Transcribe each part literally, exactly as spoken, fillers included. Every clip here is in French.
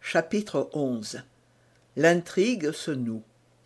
Chapitre onze. L'intrigue se noue.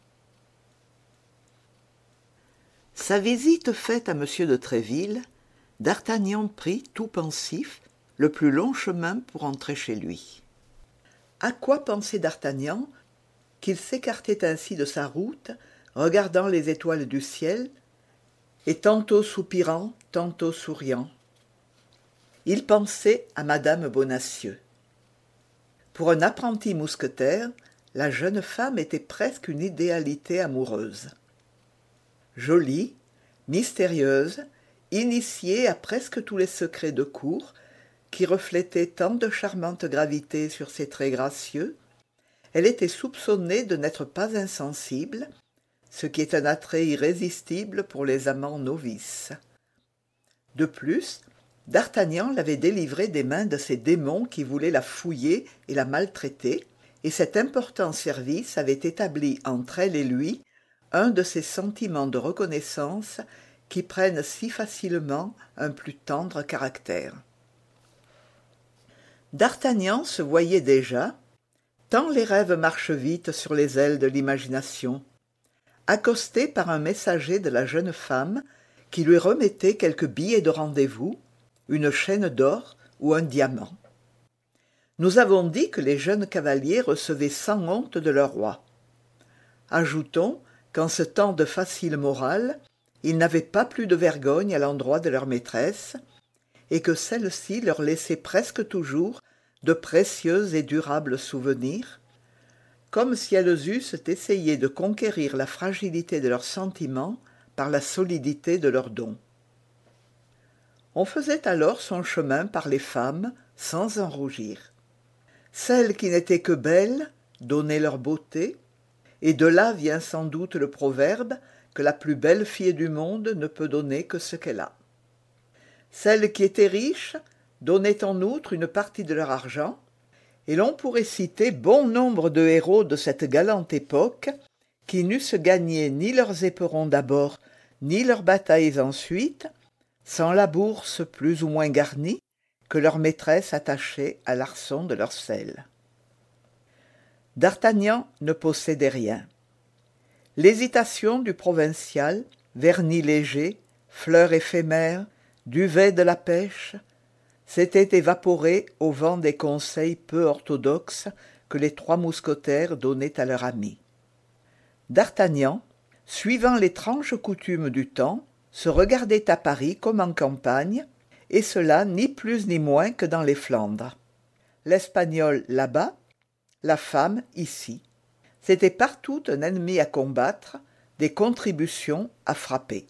Sa visite faite à monsieur de Tréville, d'Artagnan prit, tout pensif, le plus long chemin pour entrer chez lui. À quoi pensait d'Artagnan qu'il s'écartait ainsi de sa route, regardant les étoiles du ciel, et tantôt soupirant, tantôt souriant? Il pensait à madame Bonacieux. Pour un apprenti mousquetaire, la jeune femme était presque une idéalité amoureuse. Jolie, mystérieuse, initiée à presque tous les secrets de cour, qui reflétaient tant de charmante gravité sur ses traits gracieux, elle était soupçonnée de n'être pas insensible, ce qui est un attrait irrésistible pour les amants novices. De plus, d'Artagnan l'avait délivrée des mains de ces démons qui voulaient la fouiller et la maltraiter, et cet important service avait établi entre elle et lui un de ces sentiments de reconnaissance qui prennent si facilement un plus tendre caractère. D'Artagnan se voyait déjà, tant les rêves marchent vite sur les ailes de l'imagination, accosté par un messager de la jeune femme qui lui remettait quelques billets de rendez-vous, une chaîne d'or ou un diamant. Nous avons dit que les jeunes cavaliers recevaient sans honte de leur roi. Ajoutons qu'en ce temps de facile morale, ils n'avaient pas plus de vergogne à l'endroit de leur maîtresse, et que celle-ci leur laissait presque toujours de précieux et durables souvenirs, comme si elles eussent essayé de conquérir la fragilité de leurs sentiments par la solidité de leurs dons. On faisait alors son chemin par les femmes sans en rougir. Celles qui n'étaient que belles donnaient leur beauté, et de là vient sans doute le proverbe que la plus belle fille du monde ne peut donner que ce qu'elle a. Celles qui étaient riches donnaient en outre une partie de leur argent, et l'on pourrait citer bon nombre de héros de cette galante époque qui n'eussent gagné ni leurs éperons d'abord, ni leurs batailles ensuite, sans la bourse plus ou moins garnie que leur maîtresse attachait à l'arçon de leur selle. D'Artagnan ne possédait rien. L'hésitation du provincial, vernis léger, fleurs éphémères, duvet de la pêche, s'était évaporée au vent des conseils peu orthodoxes que les trois mousquetaires donnaient à leur ami. D'Artagnan, suivant l'étrange coutume du temps, se regardait à Paris comme en campagne, et cela ni plus ni moins que dans les Flandres. L'Espagnol là-bas, la femme ici. C'était partout un ennemi à combattre, des contributions à frapper.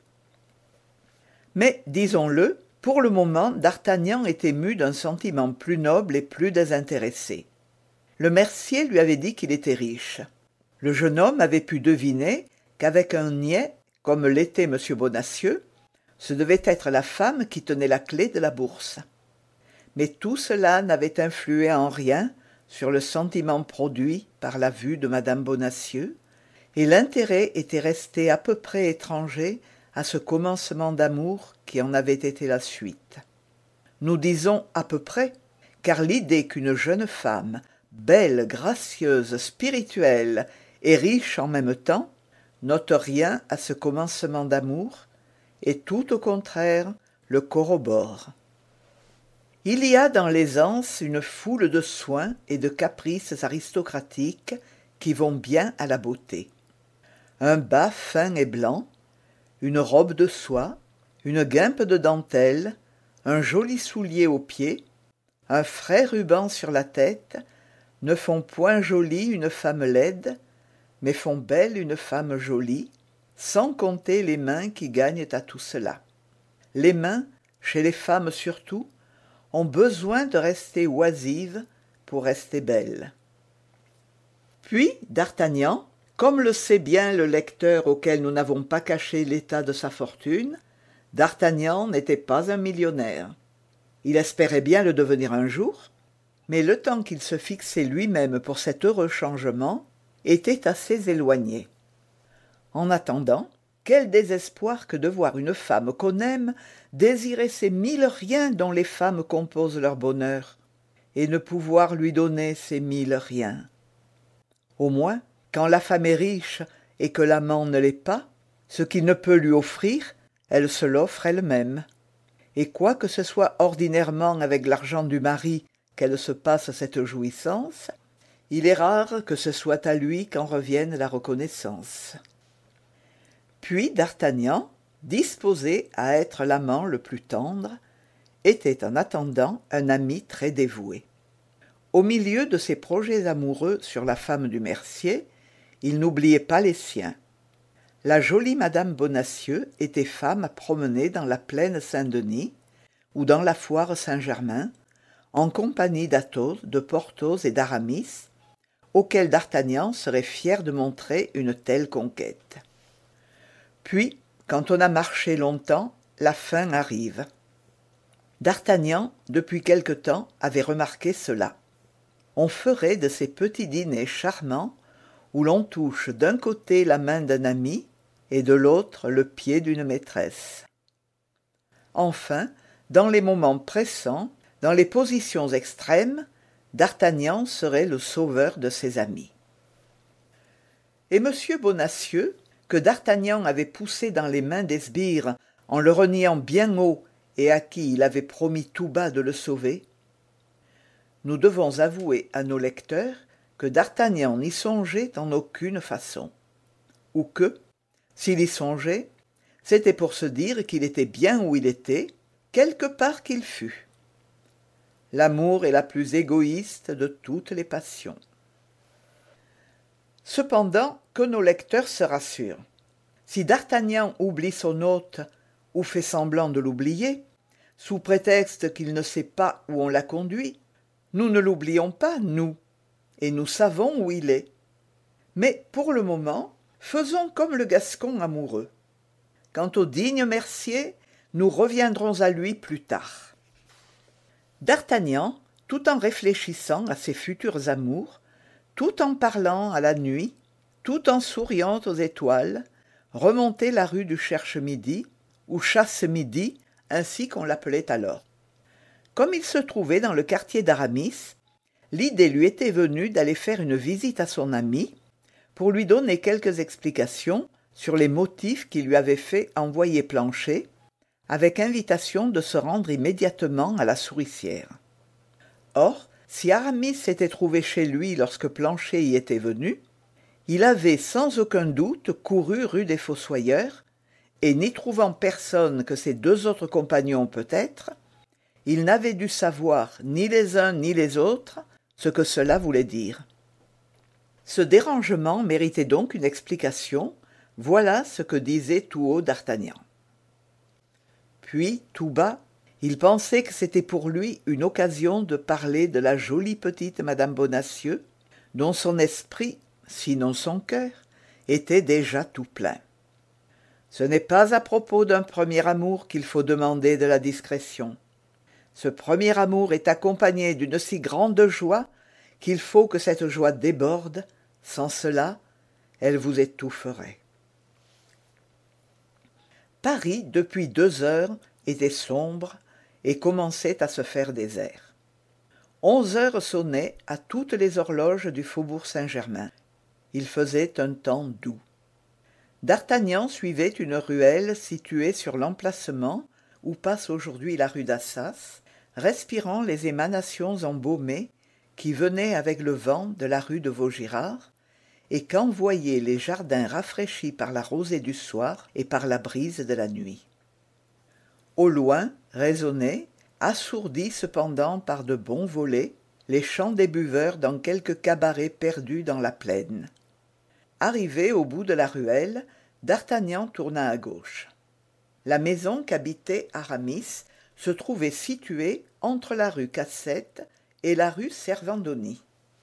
Mais, disons-le, pour le moment, d'Artagnan était mu d'un sentiment plus noble et plus désintéressé. Le mercier lui avait dit qu'il était riche. Le jeune homme avait pu deviner qu'avec un niais, comme l'était M. Bonacieux, ce devait être la femme qui tenait la clé de la bourse. Mais tout cela n'avait influé en rien sur le sentiment produit par la vue de madame Bonacieux, et l'intérêt était resté à peu près étranger à ce commencement d'amour qui en avait été la suite. Nous disons à peu près, car l'idée qu'une jeune femme, belle, gracieuse, spirituelle et riche en même temps, n'ôte rien à ce commencement d'amour, et tout au contraire le corrobore. Il y a dans l'aisance une foule de soins et de caprices aristocratiques qui vont bien à la beauté. Un bas fin et blanc, une robe de soie, une guimpe de dentelle, un joli soulier aux pieds, un frais ruban sur la tête, ne font point jolie une femme laide, mais font belle une femme jolie, sans compter les mains qui gagnent à tout cela. Les mains, chez les femmes surtout, ont besoin de rester oisives pour rester belles. Puis, d'Artagnan, comme le sait bien le lecteur auquel nous n'avons pas caché l'état de sa fortune, d'Artagnan n'était pas un millionnaire. Il espérait bien le devenir un jour, mais le temps qu'il se fixait lui-même pour cet heureux changement était assez éloigné. En attendant, quel désespoir que de voir une femme qu'on aime désirer ces mille riens dont les femmes composent leur bonheur, et ne pouvoir lui donner ces mille riens. Au moins, quand la femme est riche et que l'amant ne l'est pas, ce qu'il ne peut lui offrir, elle se l'offre elle-même. Et quoique ce soit ordinairement avec l'argent du mari qu'elle se passe cette jouissance, il est rare que ce soit à lui qu'en revienne la reconnaissance. Puis d'Artagnan, disposé à être l'amant le plus tendre, était en attendant un ami très dévoué. Au milieu de ses projets amoureux sur la femme du mercier, il n'oubliait pas les siens. La jolie madame Bonacieux était femme à promener dans la plaine Saint-Denis ou dans la foire Saint-Germain, en compagnie d'Athos, de Porthos et d'Aramis, auxquels d'Artagnan serait fier de montrer une telle conquête. Puis, quand on a marché longtemps, la fin arrive. D'Artagnan, depuis quelque temps, avait remarqué cela. On ferait de ces petits dîners charmants où l'on touche d'un côté la main d'un ami et de l'autre le pied d'une maîtresse. Enfin, dans les moments pressants, dans les positions extrêmes, d'Artagnan serait le sauveur de ses amis. Et M. Bonacieux, que d'Artagnan avait poussé dans les mains des sbires en le reniant bien haut et à qui il avait promis tout bas de le sauver, nous devons avouer à nos lecteurs que d'Artagnan n'y songeait en aucune façon, ou que, s'il y songeait, c'était pour se dire qu'il était bien où il était, quelque part qu'il fût. L'amour est la plus égoïste de toutes les passions. Cependant, que nos lecteurs se rassurent. Si d'Artagnan oublie son hôte ou fait semblant de l'oublier, sous prétexte qu'il ne sait pas où on l'a conduit, nous ne l'oublions pas, nous, et nous savons où il est. Mais, pour le moment, faisons comme le Gascon amoureux. Quant au digne Mercier, nous reviendrons à lui plus tard. D'Artagnan, tout en réfléchissant à ses futurs amours, tout en parlant à la nuit, tout en souriant aux étoiles, remontait la rue du Cherche-Midi, ou Chasse-Midi, ainsi qu'on l'appelait alors. Comme il se trouvait dans le quartier d'Aramis, l'idée lui était venue d'aller faire une visite à son ami, pour lui donner quelques explications sur les motifs qui lui avaient fait envoyer Planchet, avec invitation de se rendre immédiatement à la Souricière. Or, si Aramis s'était trouvé chez lui lorsque Planchet y était venu, il avait sans aucun doute couru rue des Fossoyeurs, et n'y trouvant personne que ses deux autres compagnons peut-être, il n'avait dû savoir ni les uns ni les autres ce que cela voulait dire. Ce dérangement méritait donc une explication, voilà ce que disait tout haut d'Artagnan. Puis, tout bas, il pensait que c'était pour lui une occasion de parler de la jolie petite madame Bonacieux, dont son esprit, sinon son cœur, était déjà tout plein. Ce n'est pas à propos d'un premier amour qu'il faut demander de la discrétion. Ce premier amour est accompagné d'une si grande joie qu'il faut que cette joie déborde, sans cela, elle vous étoufferait. Paris, depuis deux heures, était sombre et commençait à se faire désert. Onze heures sonnaient à toutes les horloges du faubourg Saint-Germain. Il faisait un temps doux. D'Artagnan suivait une ruelle située sur l'emplacement où passe aujourd'hui la rue d'Assas, respirant les émanations embaumées qui venaient avec le vent de la rue de Vaugirard et qu'envoyaient les jardins rafraîchis par la rosée du soir et par la brise de la nuit. Au loin résonnaient, assourdis cependant par de bons volets, les chants des buveurs dans quelques cabarets perdus dans la plaine. Arrivé au bout de la ruelle, d'Artagnan tourna à gauche. La maison qu'habitait Aramis se trouvait située entre la rue Cassette et la rue Servandoni.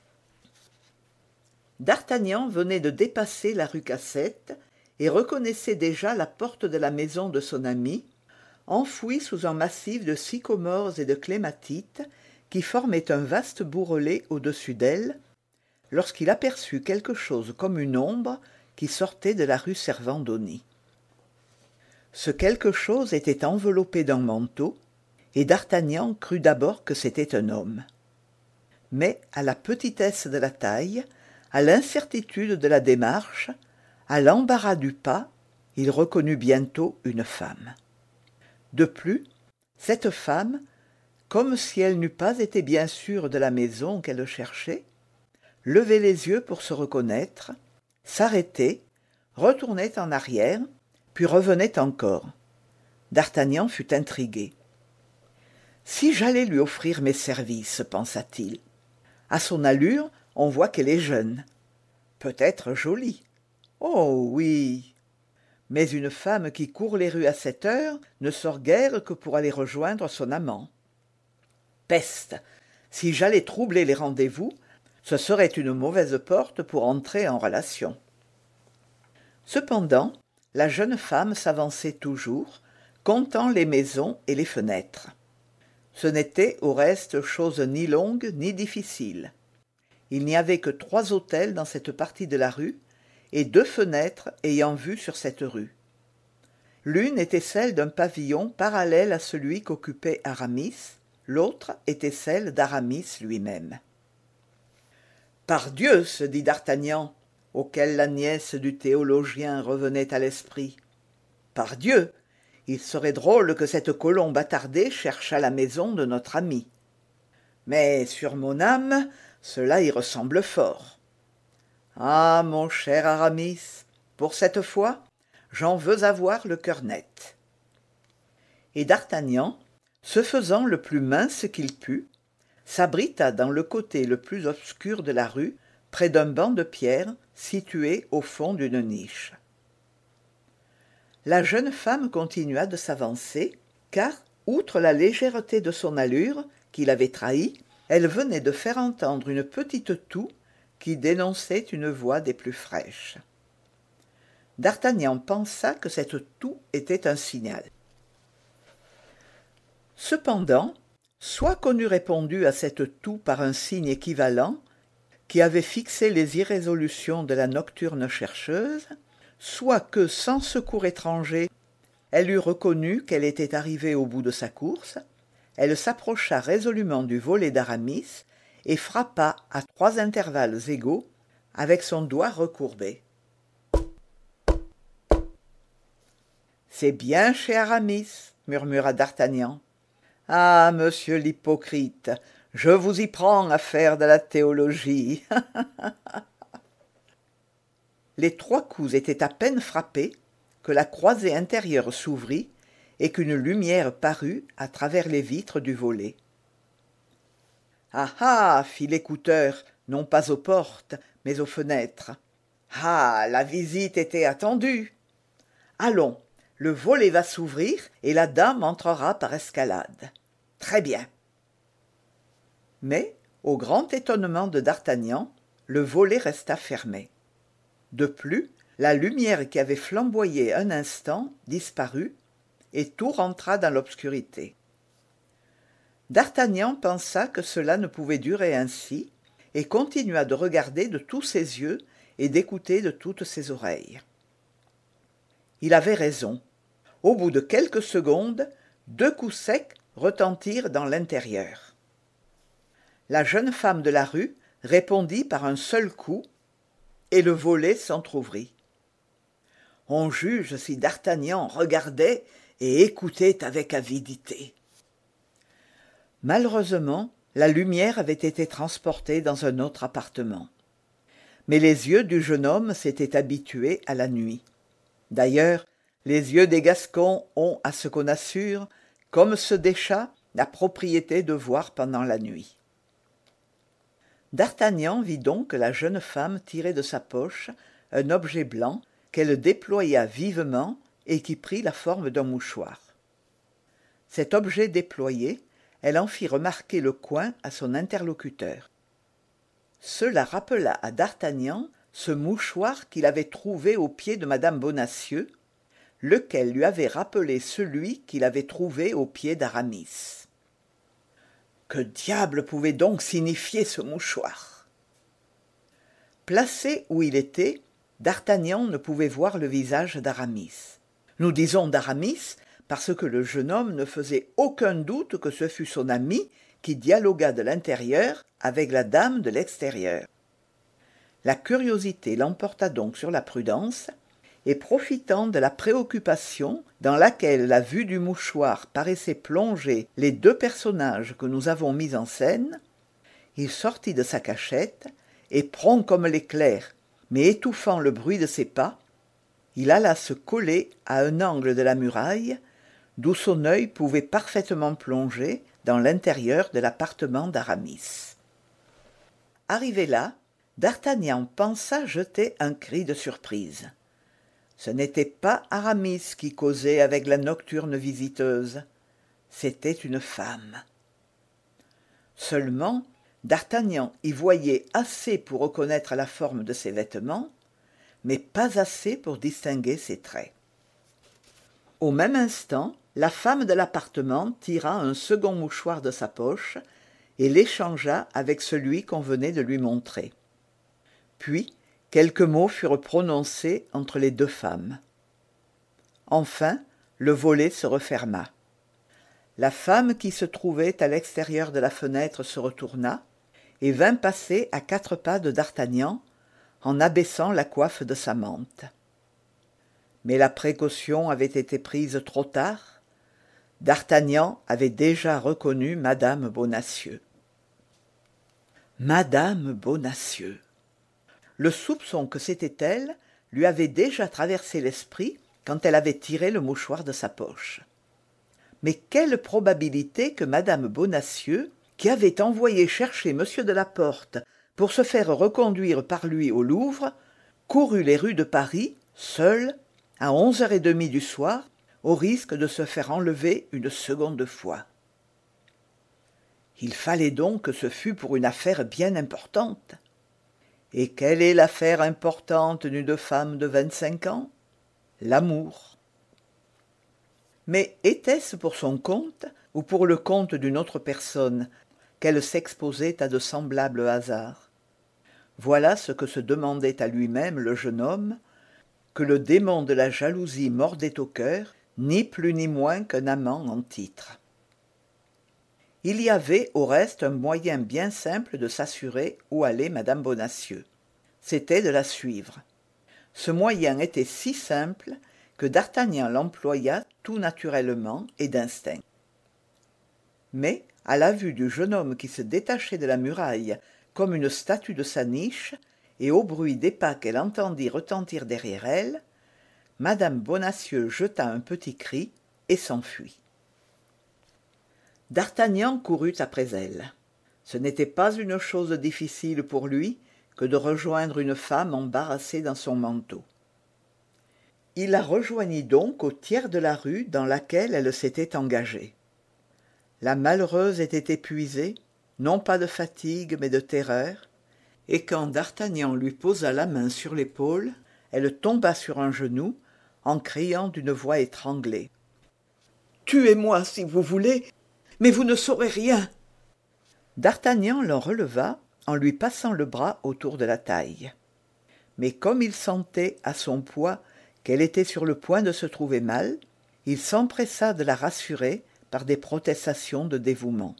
D'Artagnan venait de dépasser la rue Cassette et reconnaissait déjà la porte de la maison de son ami, enfouie sous un massif de sycomores et de clématites qui formait un vaste bourrelet au-dessus d'elle, lorsqu'il aperçut quelque chose comme une ombre qui sortait de la rue Servandoni. Ce quelque chose était enveloppé d'un manteau, et d'Artagnan crut d'abord que c'était un homme. mais à la petitesse de la taille, à l'incertitude de la démarche, à l'embarras du pas, il reconnut bientôt une femme. De plus, cette femme, comme si elle n'eût pas été bien sûre de la maison qu'elle cherchait, levait les yeux pour se reconnaître, s'arrêtait, retournait en arrière, puis revenait encore. D'Artagnan fut intrigué. « Si j'allais lui offrir mes services, pensa-t-il. À son allure, on voit qu'elle est jeune. Peut-être jolie. Oh oui. Mais une femme qui court les rues à cette heure ne sort guère que pour aller rejoindre son amant. Peste! Si j'allais troubler les rendez-vous, ce serait une mauvaise porte pour entrer en relation. » Cependant, la jeune femme s'avançait toujours, comptant les maisons et les fenêtres. Ce n'était au reste chose ni longue ni difficile. Il n'y avait que trois hôtels dans cette partie de la rue, et deux fenêtres ayant vue sur cette rue. L'une était celle d'un pavillon parallèle à celui qu'occupait Aramis, l'autre était celle d'Aramis lui-même. « Pardieu !» se dit d'Artagnan, auquel la nièce du théologien revenait à l'esprit. « Pardieu ! Il serait drôle que cette colombe attardée cherchât la maison de notre ami. Mais sur mon âme, cela y ressemble fort. Ah, mon cher Aramis, pour cette fois, j'en veux avoir le cœur net. » Et d'Artagnan, se faisant le plus mince qu'il put, s'abrita dans le côté le plus obscur de la rue, près d'un banc de pierre situé au fond d'une niche. La jeune femme continua de s'avancer, car, outre la légèreté de son allure, qui l'avait trahie, elle venait de faire entendre une petite toux qui dénonçait une voix des plus fraîches. D'Artagnan pensa que cette toux était un signal. Cependant, soit qu'on eût répondu à cette toux par un signe équivalent, qui avait fixé les irrésolutions de la nocturne chercheuse, soit que, sans secours étranger, elle eût reconnu qu'elle était arrivée au bout de sa course, elle s'approcha résolument du volet d'Aramis et frappa à trois intervalles égaux avec son doigt recourbé. « C'est bien chez Aramis, » murmura d'Artagnan. « Ah, monsieur l'hypocrite, je vous y prends à faire de la théologie. » Les trois coups étaient à peine frappés que la croisée intérieure s'ouvrit et qu'une lumière parut à travers les vitres du volet. « Ah ah !» fit l'écouteur, non pas aux portes, mais aux fenêtres. « Ah, la visite était attendue. Allons, le volet va s'ouvrir et la dame entrera par escalade. Très bien. » Mais, au grand étonnement de d'Artagnan, le volet resta fermé. De plus, la lumière qui avait flamboyé un instant disparut, et tout rentra dans l'obscurité. D'Artagnan pensa que cela ne pouvait durer ainsi, et continua de regarder de tous ses yeux et d'écouter de toutes ses oreilles. Il avait raison. Au bout de quelques secondes, deux coups secs retentirent dans l'intérieur. La jeune femme de la rue répondit par un seul coup, et le volet s'entr'ouvrit. On juge si d'Artagnan regardait et écoutait avec avidité. Malheureusement, la lumière avait été transportée dans un autre appartement. Mais les yeux du jeune homme s'étaient habitués à la nuit. D'ailleurs, les yeux des Gascons ont, à ce qu'on assure, comme ceux des chats, la propriété de voir pendant la nuit. D'Artagnan vit donc la jeune femme tirer de sa poche un objet blanc qu'elle déploya vivement et qui prit la forme d'un mouchoir. Cet objet déployé, elle en fit remarquer le coin à son interlocuteur. Cela rappela à d'Artagnan ce mouchoir qu'il avait trouvé au pied de madame Bonacieux, lequel lui avait rappelé celui qu'il avait trouvé au pied d'Aramis. Que diable pouvait donc signifier ce mouchoir? Placé où il était, d'Artagnan ne pouvait voir le visage d'Aramis. Nous disons d'Aramis parce que le jeune homme ne faisait aucun doute que ce fût son ami qui dialogua de l'intérieur avec la dame de l'extérieur. La curiosité l'emporta donc sur la prudence, et profitant de la préoccupation dans laquelle la vue du mouchoir paraissait plonger les deux personnages que nous avons mis en scène, il sortit de sa cachette, et prompt comme l'éclair, mais étouffant le bruit de ses pas, il alla se coller à un angle de la muraille, d'où son œil pouvait parfaitement plonger dans l'intérieur de l'appartement d'Aramis. Arrivé là, D'Artagnan pensa jeter un cri de surprise. Ce n'était pas Aramis qui causait avec la nocturne visiteuse, c'était une femme. Seulement, D'Artagnan y voyait assez pour reconnaître la forme de ses vêtements, mais pas assez pour distinguer ses traits. Au même instant, la femme de l'appartement tira un second mouchoir de sa poche et l'échangea avec celui qu'on venait de lui montrer. Puis, quelques mots furent prononcés entre les deux femmes. Enfin, le volet se referma. La femme qui se trouvait à l'extérieur de la fenêtre se retourna et vint passer à quatre pas de D'Artagnan en abaissant la coiffe de sa mante. Mais la précaution avait été prise trop tard. D'Artagnan avait déjà reconnu Madame Bonacieux. Madame Bonacieux. Le soupçon que c'était elle lui avait déjà traversé l'esprit quand elle avait tiré le mouchoir de sa poche. Mais quelle probabilité que Madame Bonacieux, qui avait envoyé chercher Monsieur de la Porte pour se faire reconduire par lui au Louvre, courût les rues de Paris, seule, à onze heures trente du soir, au risque de se faire enlever une seconde fois. Il fallait donc que ce fût pour une affaire bien importante. Et quelle est l'affaire importante d'une femme de vingt-cinq ans? L'amour. Mais était-ce pour son compte ou pour le compte d'une autre personne qu'elle s'exposait à de semblables hasards? Voilà ce que se demandait à lui-même le jeune homme, que le démon de la jalousie mordait au cœur, ni plus ni moins qu'un amant en titre. Il y avait au reste un moyen bien simple de s'assurer où allait Madame Bonacieux. C'était de la suivre. Ce moyen était si simple que D'Artagnan l'employa tout naturellement et d'instinct. Mais, à la vue du jeune homme qui se détachait de la muraille comme une statue de sa niche, et au bruit des pas qu'elle entendit retentir derrière elle, Madame Bonacieux jeta un petit cri et s'enfuit. D'Artagnan courut après elle. Ce n'était pas une chose difficile pour lui que de rejoindre une femme embarrassée dans son manteau. Il la rejoignit donc au tiers de la rue dans laquelle elle s'était engagée. La malheureuse était épuisée, non pas de fatigue mais de terreur, et quand D'Artagnan lui posa la main sur l'épaule, elle tomba sur un genou, en criant d'une voix étranglée. « Tuez-moi si vous voulez, mais vous ne saurez rien !» D'Artagnan l'en releva en lui passant le bras autour de la taille. Mais comme il sentait à son poids qu'elle était sur le point de se trouver mal, il s'empressa de la rassurer par des protestations de dévouement.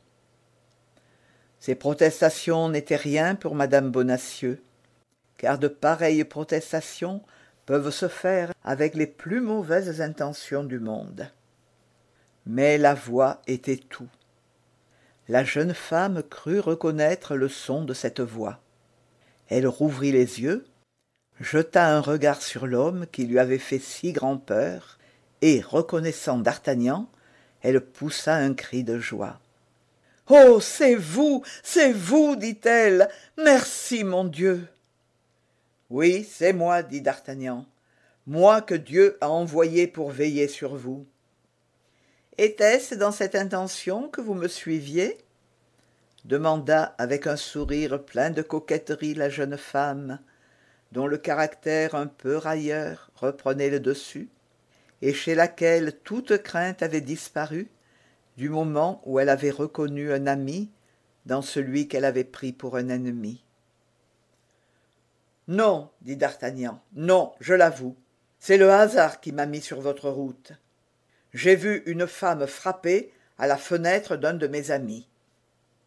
Ces protestations n'étaient rien pour Madame Bonacieux, car de pareilles protestations peuvent se faire avec les plus mauvaises intentions du monde. Mais la voix était tout. La jeune femme crut reconnaître le son de cette voix. Elle rouvrit les yeux, jeta un regard sur l'homme qui lui avait fait si grand-peur, et, reconnaissant D'Artagnan, elle poussa un cri de joie. « Oh, c'est vous, c'est vous, dit-elle. Merci, mon Dieu. » « Oui, c'est moi, dit D'Artagnan, moi que Dieu a envoyé pour veiller sur vous. »« Était-ce dans cette intention que vous me suiviez ?» demanda avec un sourire plein de coquetterie la jeune femme, dont le caractère un peu railleur reprenait le dessus, et chez laquelle toute crainte avait disparu du moment où elle avait reconnu un ami dans celui qu'elle avait pris pour un ennemi. « Non, dit D'Artagnan, non, je l'avoue, c'est le hasard qui m'a mis sur votre route. J'ai vu une femme frapper à la fenêtre d'un de mes amis.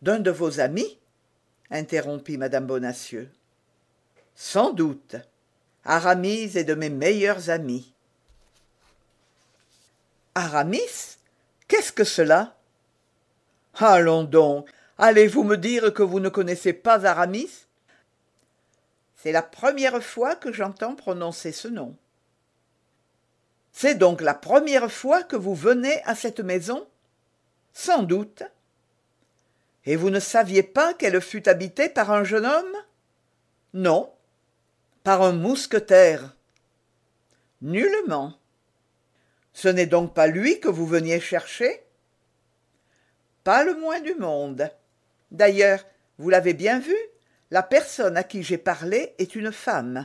D'un de vos amis? Interrompit madame Bonacieux. Sans doute. Aramis est de mes meilleurs amis. Aramis? Qu'est-ce que cela? Allons donc, allez-vous me dire que vous ne connaissez pas Aramis? C'est la première fois que j'entends prononcer ce nom. C'est donc la première fois que vous venez à cette maison? Sans doute. Et vous ne saviez pas qu'elle fût habitée par un jeune homme? Non. Par un mousquetaire? Nullement. Ce n'est donc pas lui que vous veniez chercher? Pas le moins du monde. D'ailleurs, vous l'avez bien vu, la personne à qui j'ai parlé est une femme.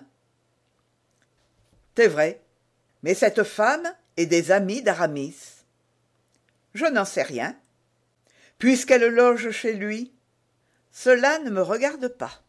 C'est vrai, mais cette femme est des amis d'Aramis. Je n'en sais rien. Puisqu'elle loge chez lui, cela ne me regarde pas.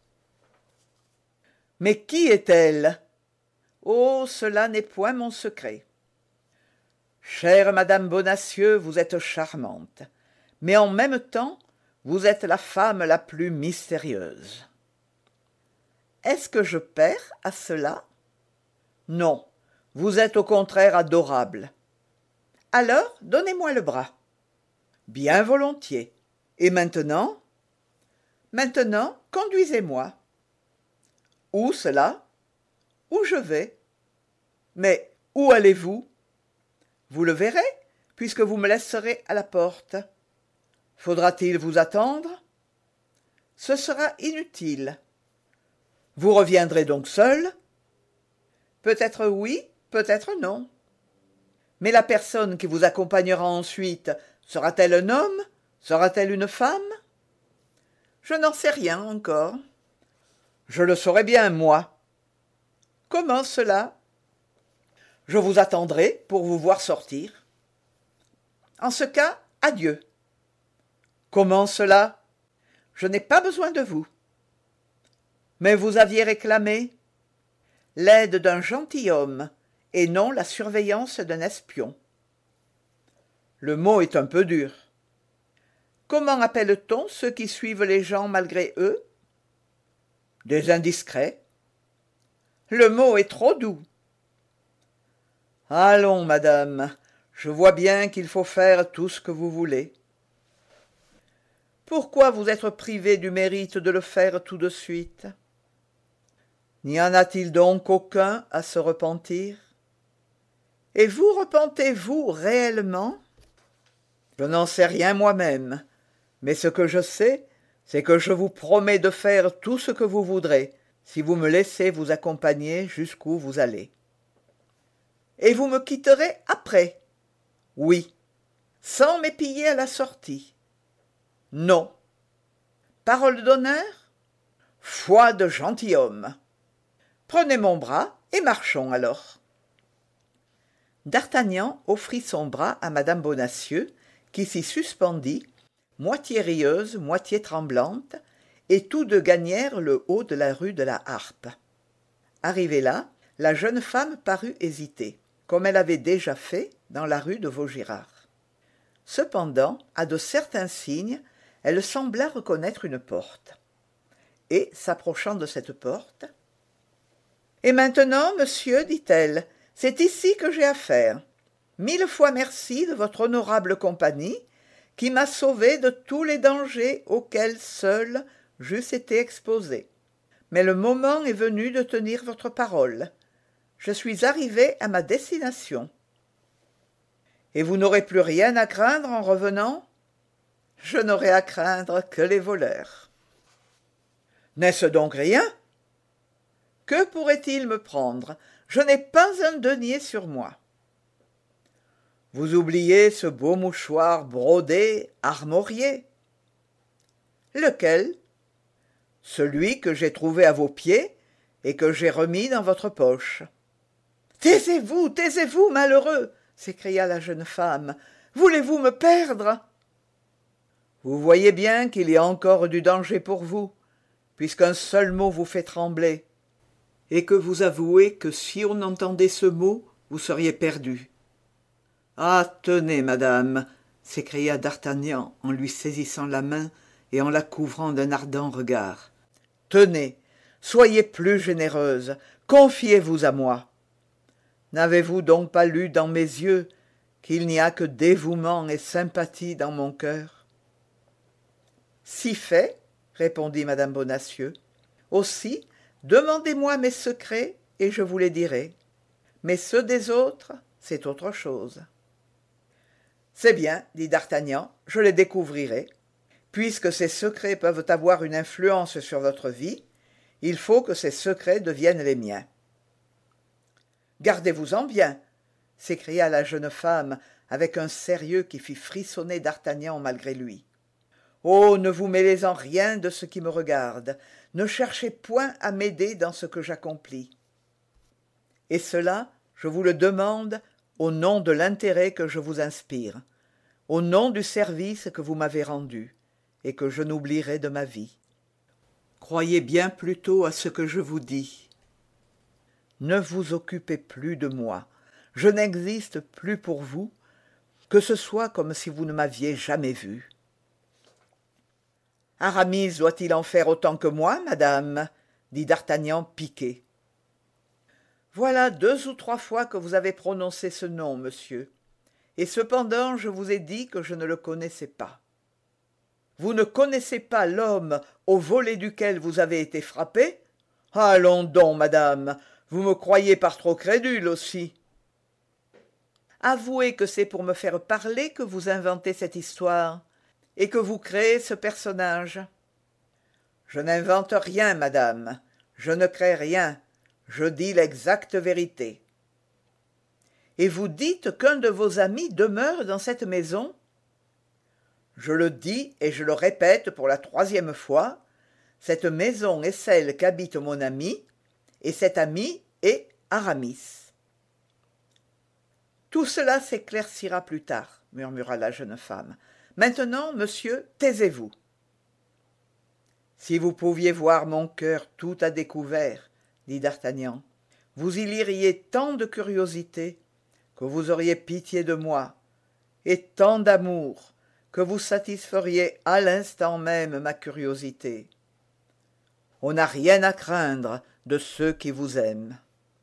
Mais qui est-elle? Oh, cela n'est point mon secret. Chère madame Bonacieux, vous êtes charmante, mais en même temps, vous êtes la femme la plus mystérieuse. Est-ce que je perds à cela? Non, vous êtes au contraire adorable. Alors, donnez-moi le bras. Bien volontiers. Et maintenant? Maintenant, conduisez-moi. Où cela? Où je vais? Mais où allez-vous? Vous le verrez, puisque vous me laisserez à la porte. Faudra-t-il vous attendre? Ce sera inutile. Vous reviendrez donc seul? Peut-être oui, peut-être non. Mais la personne qui vous accompagnera ensuite, sera-t-elle un homme? Sera-t-elle une femme? Je n'en sais rien encore. Je le saurai bien, moi. Comment cela? Je vous attendrai pour vous voir sortir. En ce cas, adieu. Comment cela? Je n'ai pas besoin de vous. Mais vous aviez réclamé l'aide d'un gentilhomme et non la surveillance d'un espion. Le mot est un peu dur. Comment appelle-t-on ceux qui suivent les gens malgré eux? Des indiscrets. Le mot est trop doux. Allons, madame, je vois bien qu'il faut faire tout ce que vous voulez. Pourquoi vous être privée du mérite de le faire tout de suite? N'y en a-t-il donc aucun à se repentir? Et vous repentez-vous réellement? Je n'en sais rien moi-même, mais ce que je sais, c'est que je vous promets de faire tout ce que vous voudrez, si vous me laissez vous accompagner jusqu'où vous allez. Et vous me quitterez après? Oui. Sans m'épiller à la sortie? Non. Parole d'honneur? Foi de gentilhomme. Prenez mon bras et marchons alors. D'Artagnan offrit son bras à madame Bonacieux, qui s'y suspendit, moitié rieuse, moitié tremblante, et tous deux gagnèrent le haut de la rue de la Harpe. Arrivée là, la jeune femme parut hésiter, comme elle avait déjà fait dans la rue de Vaugirard. Cependant, à de certains signes, elle sembla reconnaître une porte. Et, s'approchant de cette porte, « Et maintenant, monsieur, dit-elle, c'est ici que j'ai affaire. Mille fois merci de votre honorable compagnie, qui m'a sauvée de tous les dangers auxquels seule j'eusse été exposée. Mais le moment est venu de tenir votre parole. Je suis arrivée à ma destination. Et vous n'aurez plus rien à craindre en revenant? Je n'aurai à craindre que les voleurs. N'est-ce donc rien? Que pourrait-il me prendre? Je n'ai pas un denier sur moi. Vous oubliez ce beau mouchoir brodé, armorié. Lequel? Celui que j'ai trouvé à vos pieds et que j'ai remis dans votre poche. Taisez-vous, taisez-vous, malheureux, s'écria la jeune femme. Voulez-vous me perdre? Vous voyez bien qu'il y a encore du danger pour vous, puisqu'un seul mot vous fait trembler, et que vous avouez que si on entendait ce mot, vous seriez perdue. Ah, tenez, madame, s'écria d'Artagnan en lui saisissant la main et en la couvrant d'un ardent regard. « Tenez, soyez plus généreuse, confiez-vous à moi. N'avez-vous donc pas lu dans mes yeux qu'il n'y a que dévouement et sympathie dans mon cœur ?» « Si fait, répondit madame Bonacieux. Aussi, demandez-moi mes secrets et je vous les dirai. Mais ceux des autres, c'est autre chose. » « C'est bien, dit d'Artagnan, je les découvrirai. Puisque ces secrets peuvent avoir une influence sur votre vie, il faut que ces secrets deviennent les miens. »« Gardez-vous-en bien, s'écria la jeune femme avec un sérieux qui fit frissonner d'Artagnan malgré lui. « Oh, ne vous mêlez en rien de ce qui me regarde, ne cherchez point à m'aider dans ce que j'accomplis. Et cela, je vous le demande au nom de l'intérêt que je vous inspire, au nom du service que vous m'avez rendu, et que je n'oublierai de ma vie. Croyez bien plutôt à ce que je vous dis. Ne vous occupez plus de moi, je n'existe plus pour vous, que ce soit comme si vous ne m'aviez jamais vu. »« Aramis doit-il en faire autant que moi, madame ?» dit d'Artagnan piqué. « Voilà deux ou trois fois que vous avez prononcé ce nom, monsieur, et cependant je vous ai dit que je ne le connaissais pas. Vous ne connaissez pas l'homme au volet duquel vous avez été frappé? Allons donc, madame, vous me croyez par trop crédule aussi. Avouez que c'est pour me faire parler que vous inventez cette histoire, et que vous créez ce personnage. » »« Je n'invente rien, madame, je ne crée rien, je dis l'exacte vérité. »« Et vous dites qu'un de vos amis demeure dans cette maison ? » ?»« Je le dis et je le répète pour la troisième fois, cette maison est celle qu'habite mon ami, et cet ami est Aramis. »« Tout cela s'éclaircira plus tard, » murmura la jeune femme. « Maintenant, monsieur, taisez-vous. »« Si vous pouviez voir mon cœur tout à découvert, » dit d'Artagnan, « vous y liriez tant de curiosité que vous auriez pitié de moi, et tant d'amour que vous satisferiez à l'instant même ma curiosité. On n'a rien à craindre de ceux qui vous aiment. »«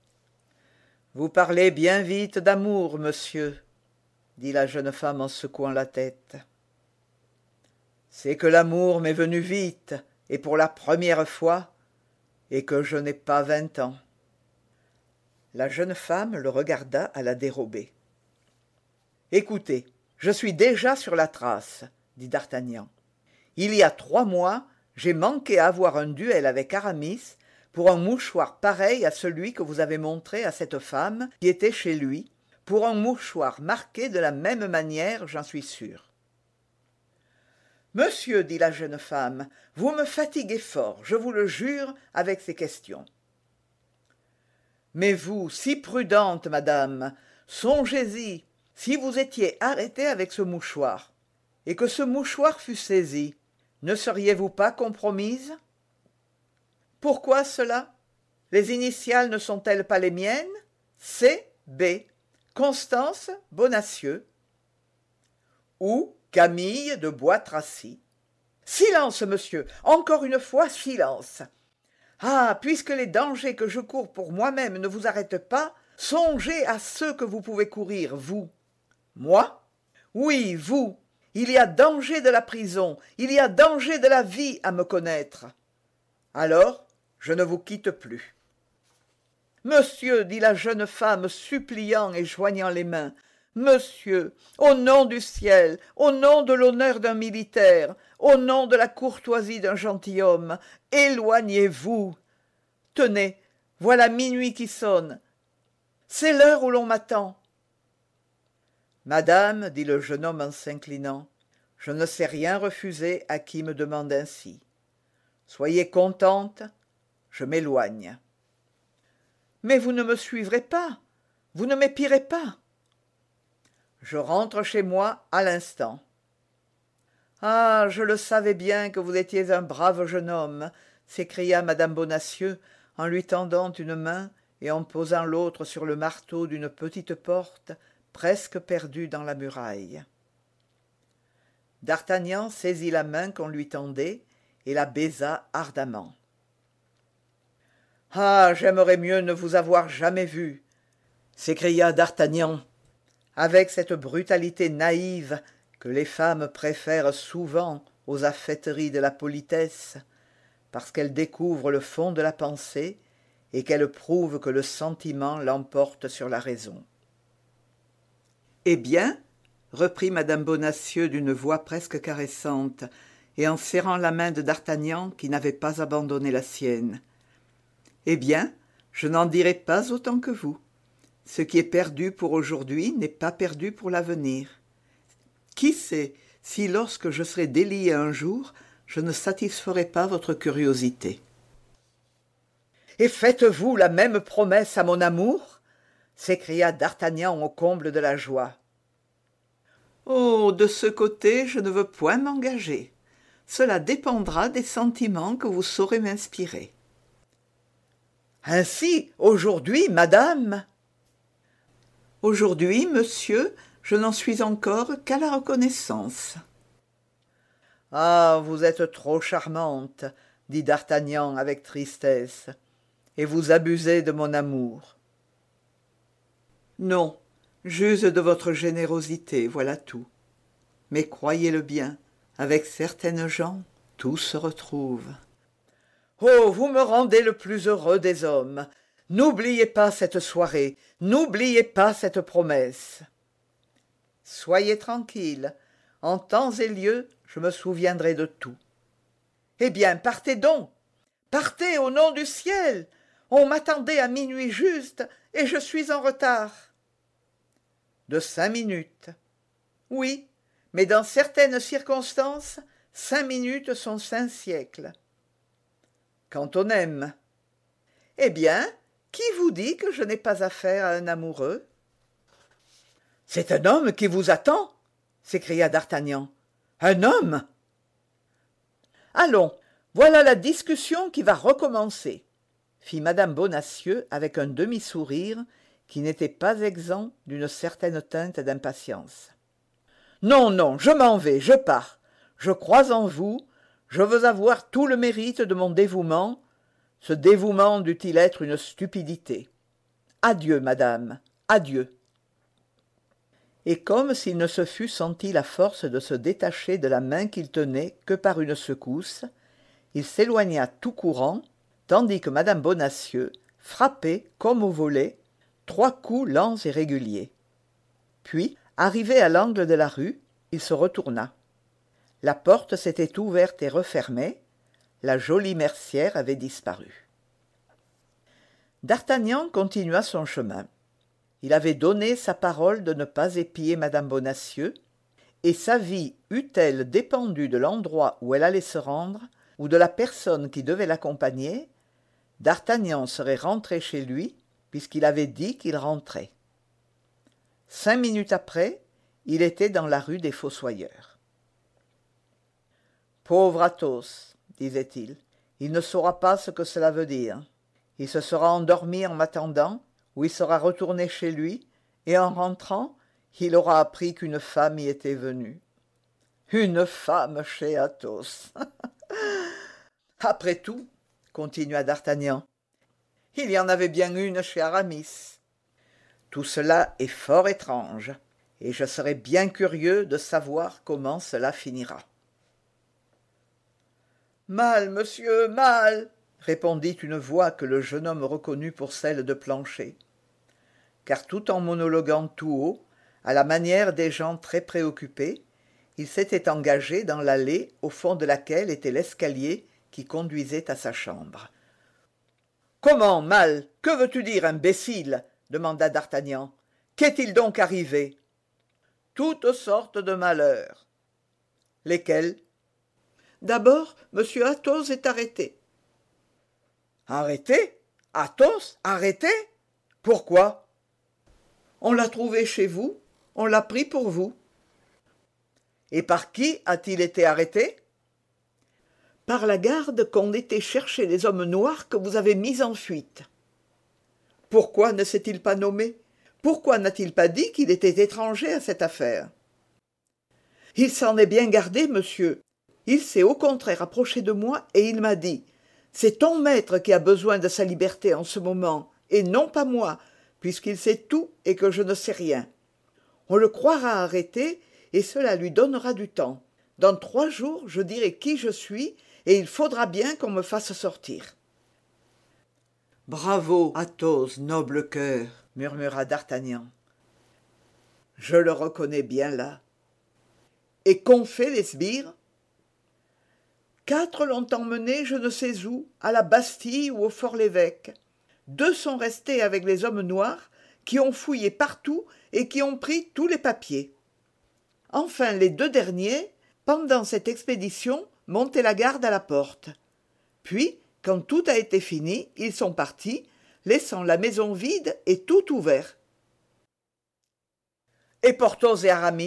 Vous parlez bien vite d'amour, monsieur, » dit la jeune femme en secouant la tête. « C'est que l'amour m'est venu vite, et pour la première fois, et que je n'ai pas vingt ans. » La jeune femme le regarda à la dérobée. « Écoutez, je suis déjà sur la trace, » dit d'Artagnan. « Il y a trois mois, j'ai manqué à avoir un duel avec Aramis pour un mouchoir pareil à celui que vous avez montré à cette femme qui était chez lui, pour un mouchoir marqué de la même manière, j'en suis sûr. »« Monsieur, dit la jeune femme, vous me fatiguez fort, je vous le jure, avec ces questions. Mais vous, si prudente, madame, songez-y, si vous étiez arrêtée avec ce mouchoir, et que ce mouchoir fût saisi, ne seriez-vous pas compromise? Pourquoi cela? Les initiales ne sont-elles pas les miennes? C B, Constance Bonacieux, ou Camille de Bois-Tracy. Silence, monsieur, encore une fois, silence. Ah, puisque les dangers que je cours pour moi-même ne vous arrêtent pas, songez à ceux que vous pouvez courir, vous. Moi? Oui, vous. Il y a danger de la prison, il y a danger de la vie à me connaître. Alors, je ne vous quitte plus. Monsieur, dit la jeune femme, suppliant et joignant les mains, monsieur, au nom du ciel, au nom de l'honneur d'un militaire, au nom de la courtoisie d'un gentilhomme, éloignez-vous. Tenez, voilà minuit qui sonne. C'est l'heure où l'on m'attend. Madame, dit le jeune homme en s'inclinant, je ne sais rien refuser à qui me demande ainsi. Soyez contente, je m'éloigne. Mais vous ne me suivrez pas, vous ne m'épierez pas. Je rentre chez moi à l'instant. Ah, je le savais bien que vous étiez un brave jeune homme, s'écria madame Bonacieux en lui tendant une main et en posant l'autre sur le marteau d'une petite porte presque perdue dans la muraille. D'Artagnan saisit la main qu'on lui tendait et la baisa ardemment. « Ah, j'aimerais mieux ne vous avoir jamais vu !» s'écria d'Artagnan, avec cette brutalité naïve que les femmes préfèrent souvent aux affecteries de la politesse, parce qu'elles découvrent le fond de la pensée et qu'elles prouvent que le sentiment l'emporte sur la raison. « Eh bien, reprit madame Bonacieux d'une voix presque caressante, et en serrant la main de d'Artagnan qui n'avait pas abandonné la sienne. « Eh bien, je n'en dirai pas autant que vous. Ce qui est perdu pour aujourd'hui n'est pas perdu pour l'avenir. Qui sait si lorsque je serai délié un jour, je ne satisferai pas votre curiosité. »« Et faites-vous la même promesse à mon amour ?» s'écria d'Artagnan au comble de la joie. « Oh, de ce côté, je ne veux point m'engager. Cela dépendra des sentiments que vous saurez m'inspirer. »« Ainsi, aujourd'hui, madame ?» ?»« Aujourd'hui, monsieur, je n'en suis encore qu'à la reconnaissance. »« Ah, vous êtes trop charmante, » dit d'Artagnan avec tristesse, « et vous abusez de mon amour. »« Non, j'use de votre générosité, voilà tout. Mais croyez-le bien, avec certaines gens, tout se retrouve. »« Oh, vous me rendez le plus heureux des hommes. N'oubliez pas cette soirée, n'oubliez pas cette promesse. »« Soyez tranquille, en temps et lieu, je me souviendrai de tout. »« Eh bien, partez donc, partez au nom du ciel. On m'attendait à minuit juste, et je suis en retard. » »« De cinq minutes. »« Oui, mais dans certaines circonstances, cinq minutes sont cinq siècles. » »« Quand on aime. »« Eh bien, qui vous dit que je n'ai pas affaire à un amoureux ?»« C'est un homme qui vous attend !» s'écria d'Artagnan. « Un homme !»« Allons, voilà la discussion qui va recommencer, » fit madame Bonacieux avec un demi-sourire qui n'était pas exempt d'une certaine teinte d'impatience. « Non, non, je m'en vais, je pars. Je crois en vous, je veux avoir tout le mérite de mon dévouement. Ce dévouement dût-il être une stupidité. Adieu, madame, adieu. » Et comme s'il ne se fût senti la force de se détacher de la main qu'il tenait que par une secousse, il s'éloigna tout courant, tandis que madame Bonacieux frappait, comme au volet, trois coups lents et réguliers. Puis, arrivé à l'angle de la rue, il se retourna. La porte s'était ouverte et refermée, la jolie mercière avait disparu. D'Artagnan continua son chemin. Il avait donné sa parole de ne pas épier madame Bonacieux, et sa vie eût-elle dépendu de l'endroit où elle allait se rendre, ou de la personne qui devait l'accompagner, d'Artagnan serait rentré chez lui, puisqu'il avait dit qu'il rentrait. Cinq minutes après, il était dans la rue des Fossoyeurs. « Pauvre Athos, disait-il, il ne saura pas ce que cela veut dire. Il se sera endormi en m'attendant, ou il sera retourné chez lui, et en rentrant, il aura appris qu'une femme y était venue. Une femme chez Athos. Après tout, continua d'Artagnan, il y en avait bien une chez Aramis. Tout cela est fort étrange, et je serais bien curieux de savoir comment cela finira. Mal, monsieur, mal, répondit une voix que le jeune homme reconnut pour celle de Planchet. Car tout en monologuant tout haut, à la manière des gens très préoccupés, il s'était engagé dans l'allée au fond de laquelle était l'escalier qui conduisait à sa chambre. « Comment, mal? Que veux-tu dire, imbécile ?» demanda d'Artagnan. « Qu'est-il donc arrivé ?»« Toutes sortes de malheurs. »« Lesquels ?»« D'abord, M. Athos est arrêté. »« Arrêté? Athos? Arrêté? Pourquoi ?»« On l'a trouvé chez vous, on l'a pris pour vous. »« Et par qui a-t-il été arrêté ?»« Par la garde qu'ont été chercher les hommes noirs que vous avez mis en fuite. »« Pourquoi ne s'est-il pas nommé ? Pourquoi n'a-t-il pas dit qu'il était étranger à cette affaire ? » Il s'en est bien gardé, monsieur. Il s'est au contraire approché de moi et il m'a dit « C'est ton maître qui a besoin de sa liberté en ce moment, et non pas moi, puisqu'il sait tout et que je ne sais rien. On le croira arrêté, et cela lui donnera du temps. Dans trois jours, je dirai qui je suis, et il faudra bien qu'on me fasse sortir. » « Bravo, Athos, noble cœur, » murmura d'Artagnan. « Je le reconnais bien là. Et qu'ont fait les sbires ? Quatre l'ont emmené je ne sais où, à la Bastille ou au Fort-l'Évêque. Deux sont restés avec les hommes noirs, qui ont fouillé partout et qui ont pris tous les papiers. Enfin, les deux derniers, pendant cette expédition, montaient la garde à la porte. Puis, quand tout a été fini, ils sont partis, laissant la maison vide et tout ouvert. Et Porthos et Aramis ?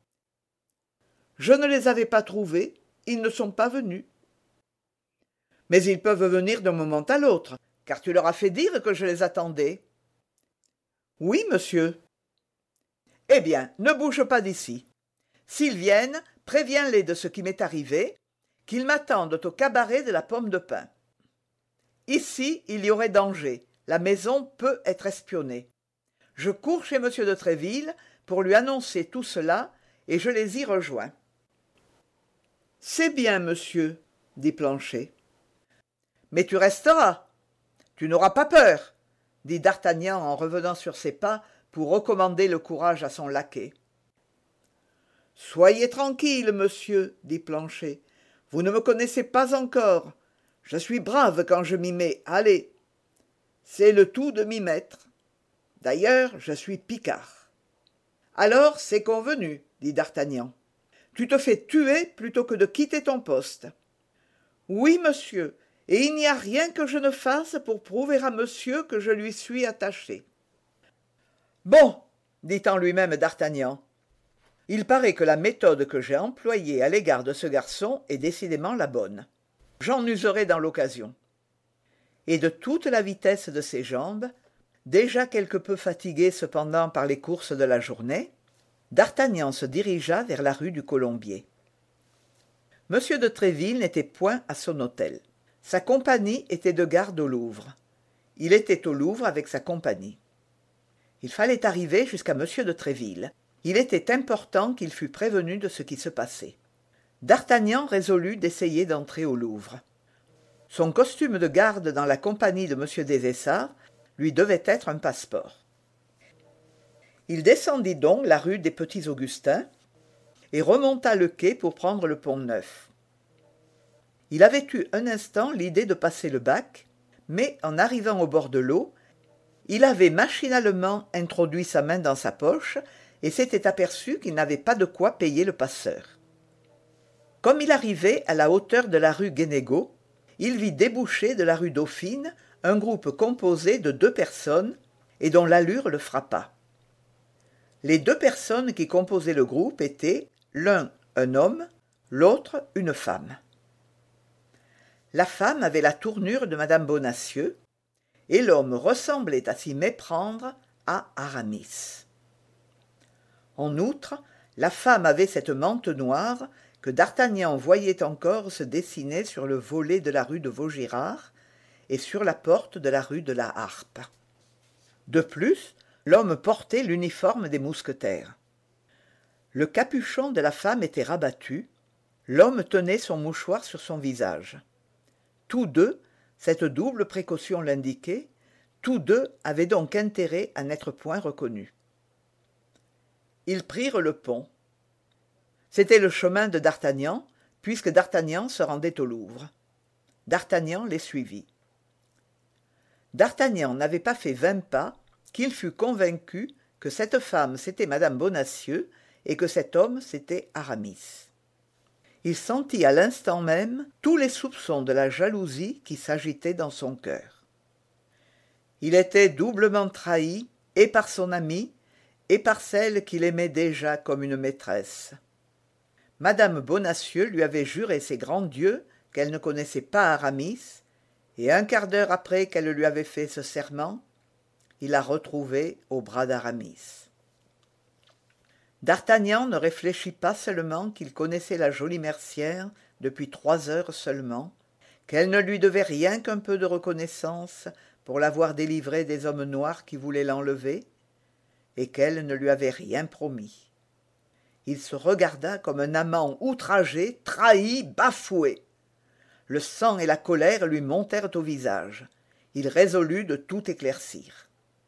Je ne les avais pas trouvés, ils ne sont pas venus. Mais ils peuvent venir d'un moment à l'autre, car tu leur as fait dire que je les attendais. Oui, monsieur. Eh bien, ne bouge pas d'ici. S'ils viennent, préviens-les de ce qui m'est arrivé, qu'ils m'attendent au cabaret de la Pomme de Pin. Ici, il y aurait danger. La maison peut être espionnée. Je cours chez monsieur de Tréville pour lui annoncer tout cela, et je les y rejoins. C'est bien, monsieur, dit Planchet. Mais tu resteras. Tu n'auras pas peur, dit d'Artagnan en revenant sur ses pas pour recommander le courage à son laquais. Soyez tranquille, monsieur, dit Planchet. Vous ne me connaissez pas encore. Je suis brave quand je m'y mets. Allez. C'est le tout de m'y mettre. D'ailleurs, je suis picard. Alors, c'est convenu, dit d'Artagnan. Tu te fais tuer plutôt que de quitter ton poste. Oui, monsieur, et il n'y a rien que je ne fasse pour prouver à monsieur que je lui suis attaché. Bon, dit en lui-même d'Artagnan. Il paraît que la méthode que j'ai employée à l'égard de ce garçon est décidément la bonne. J'en userai dans l'occasion. Et de toute la vitesse de ses jambes, déjà quelque peu fatigué cependant par les courses de la journée, d'Artagnan se dirigea vers la rue du Colombier. Monsieur de Tréville n'était point à son hôtel. Sa compagnie était de garde au Louvre. Il était au Louvre avec sa compagnie. Il fallait arriver jusqu'à monsieur de Tréville. Il était important qu'il fût prévenu de ce qui se passait. D'Artagnan résolut d'essayer d'entrer au Louvre. Son costume de garde dans la compagnie de monsieur des Essarts lui devait être un passeport. Il descendit donc la rue des Petits-Augustins et remonta le quai pour prendre le Pont-Neuf. Il avait eu un instant l'idée de passer le bac, mais en arrivant au bord de l'eau, il avait machinalement introduit sa main dans sa poche et s'était aperçu qu'il n'avait pas de quoi payer le passeur. Comme il arrivait à la hauteur de la rue Guénégaud, il vit déboucher de la rue Dauphine un groupe composé de deux personnes et dont l'allure le frappa. Les deux personnes qui composaient le groupe étaient l'un un homme, l'autre une femme. La femme avait la tournure de madame Bonacieux, et l'homme ressemblait à s'y méprendre à Aramis. En outre, la femme avait cette mante noire que d'Artagnan voyait encore se dessiner sur le volet de la rue de Vaugirard et sur la porte de la rue de la Harpe. De plus, l'homme portait l'uniforme des mousquetaires. Le capuchon de la femme était rabattu, l'homme tenait son mouchoir sur son visage. Tous deux, cette double précaution l'indiquait, tous deux avaient donc intérêt à n'être point reconnus. Ils prirent le pont. C'était le chemin de d'Artagnan, puisque d'Artagnan se rendait au Louvre. D'Artagnan les suivit. D'Artagnan n'avait pas fait vingt pas qu'il fut convaincu que cette femme c'était madame Bonacieux et que cet homme c'était Aramis. Il sentit à l'instant même tous les soupçons de la jalousie qui s'agitaient dans son cœur. Il était doublement trahi, et par son ami, et par celle qu'il aimait déjà comme une maîtresse. Madame Bonacieux lui avait juré ses grands dieux qu'elle ne connaissait pas Aramis, et un quart d'heure après qu'elle lui avait fait ce serment, il la retrouvait au bras d'Aramis. D'Artagnan ne réfléchit pas seulement qu'il connaissait la jolie mercière depuis trois heures seulement, qu'elle ne lui devait rien qu'un peu de reconnaissance pour l'avoir délivrée des hommes noirs qui voulaient l'enlever, et qu'elle ne lui avait rien promis. Il se regarda comme un amant outragé, trahi, bafoué. Le sang et la colère lui montèrent au visage. Il résolut de tout éclaircir.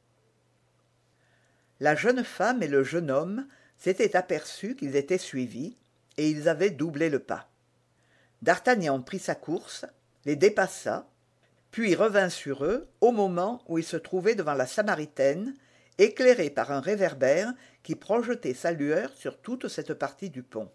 La jeune femme et le jeune homme s'étaient aperçus qu'ils étaient suivis, et ils avaient doublé le pas. D'Artagnan prit sa course, les dépassa, puis revint sur eux au moment où il se trouvait devant la Samaritaine, éclairé par un réverbère qui projetait sa lueur sur toute cette partie du pont.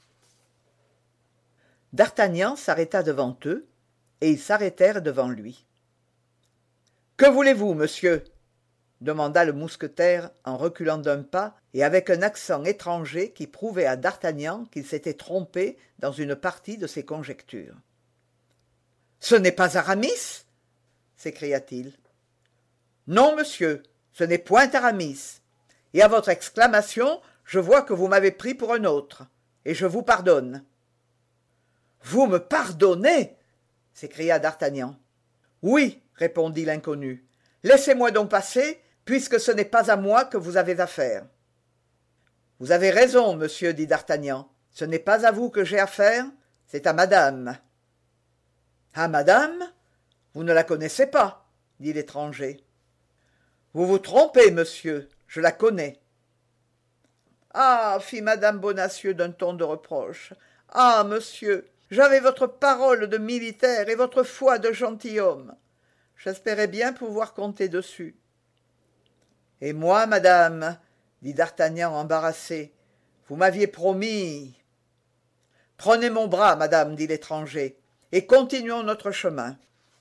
D'Artagnan s'arrêta devant eux, et ils s'arrêtèrent devant lui. « Que voulez-vous, monsieur ?» demanda le mousquetaire en reculant d'un pas et avec un accent étranger qui prouvait à D'Artagnan qu'il s'était trompé dans une partie de ses conjectures. « Ce n'est pas Aramis ?» s'écria-t-il. « Non, monsieur, ce n'est point Aramis, et à votre exclamation, je vois que vous m'avez pris pour un autre, et je vous pardonne. »« Vous me pardonnez » s'écria D'Artagnan. « Oui, répondit l'inconnu. « Laissez-moi donc passer, puisque ce n'est pas à moi que vous avez affaire. »« Vous avez raison, monsieur, dit D'Artagnan. Ce n'est pas à vous que j'ai affaire, c'est à madame. »« À madame ? Vous ne la connaissez pas, dit l'étranger. »« Vous vous trompez, monsieur, je la connais. »« Ah, fit madame Bonacieux d'un ton de reproche, ah, monsieur, j'avais votre parole de militaire et votre foi de gentilhomme. J'espérais bien pouvoir compter dessus. »« Et moi, madame, dit D'Artagnan embarrassé, vous m'aviez promis. »« Prenez mon bras, madame, dit l'étranger, et continuons notre chemin. »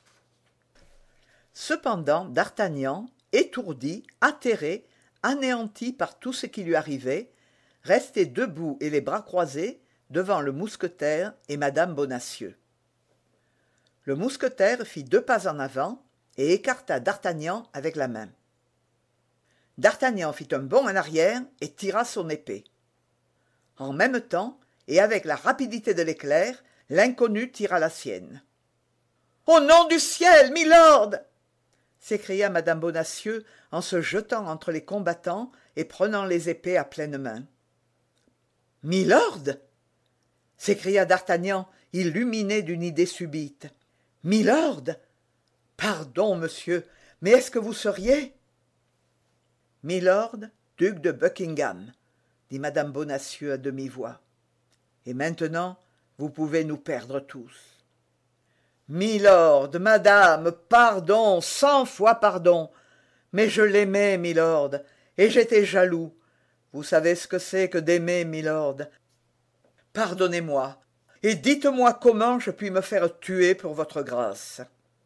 Cependant, D'Artagnan, étourdi, atterré, anéanti par tout ce qui lui arrivait, restait debout et les bras croisés devant le mousquetaire et madame Bonacieux. Le mousquetaire fit deux pas en avant et écarta D'Artagnan avec la main. D'Artagnan fit un bond en arrière et tira son épée. En même temps, et avec la rapidité de l'éclair, l'inconnu tira la sienne. « Au nom du ciel, milord !» s'écria madame Bonacieux en se jetant entre les combattants et prenant les épées à pleine main. « Milord !» s'écria D'Artagnan, illuminé d'une idée subite. « Milord ! Pardon, monsieur, mais est-ce que vous seriez ?»« Milord, duc de Buckingham, » dit madame Bonacieux à demi-voix. « Et maintenant, vous pouvez nous perdre tous. »« Milord, madame, pardon, cent fois pardon. Mais je l'aimais, milord, et j'étais jaloux. Vous savez ce que c'est que d'aimer, milord. Pardonnez-moi, et dites-moi comment je puis me faire tuer pour votre grâce. »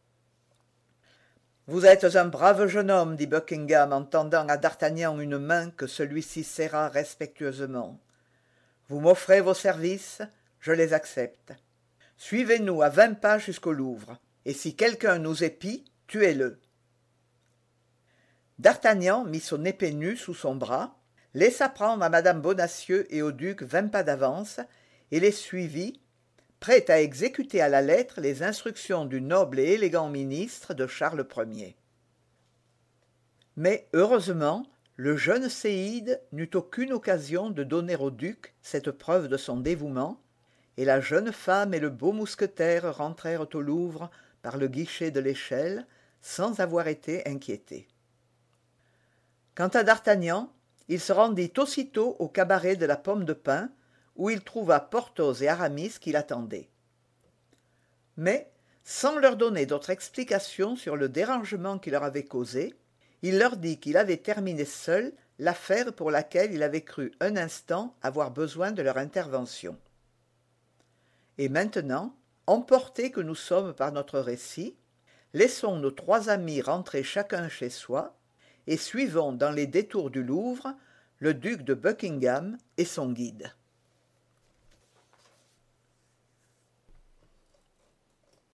« Vous êtes un brave jeune homme, dit Buckingham en tendant à D'Artagnan une main que celui-ci serra respectueusement. Vous m'offrez vos services, je les accepte. Suivez-nous à vingt pas jusqu'au Louvre, et si quelqu'un nous épie, tuez-le. » D'Artagnan mit son épée nue sous son bras, laissa prendre à madame Bonacieux et au duc vingt pas d'avance, et les suivit, prêt à exécuter à la lettre les instructions du noble et élégant ministre de Charles Ier. Mais, heureusement, le jeune séide n'eut aucune occasion de donner au duc cette preuve de son dévouement, et la jeune femme et le beau mousquetaire rentrèrent au Louvre par le guichet de l'échelle, sans avoir été inquiétés. Quant à D'Artagnan, il se rendit aussitôt au cabaret de la Pomme de Pin, où il trouva Porthos et Aramis qui l'attendaient. Mais, sans leur donner d'autre explication sur le dérangement qui leur avait causé, il leur dit qu'il avait terminé seul l'affaire pour laquelle il avait cru un instant avoir besoin de leur intervention. Et maintenant, emportés que nous sommes par notre récit, laissons nos trois amis rentrer chacun chez soi, et suivons dans les détours du Louvre le duc de Buckingham et son guide.